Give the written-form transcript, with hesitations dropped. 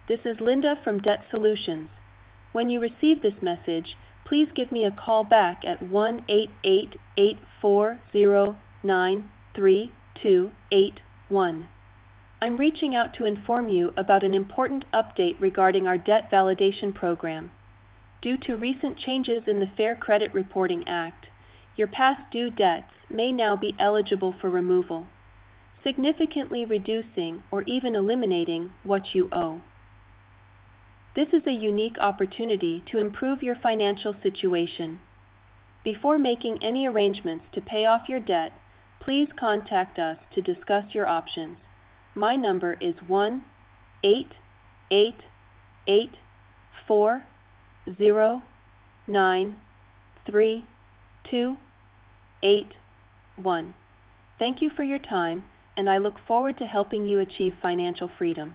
This is Linda from Debt Solutions. When you receive this message, please give me a call back at 1-888-840-93281. I'm reaching out to inform you about an important update regarding our debt validation program. Due to recent changes in the Fair Credit Reporting Act, your past due debts may now be eligible for removal, significantly reducing or even eliminating what you owe. This is a unique opportunity to improve your financial situation. Before making any arrangements to pay off your debt, please contact us to discuss your options. My number is 1-888-409-3281. Thank you for your time, and I look forward to helping you achieve financial freedom.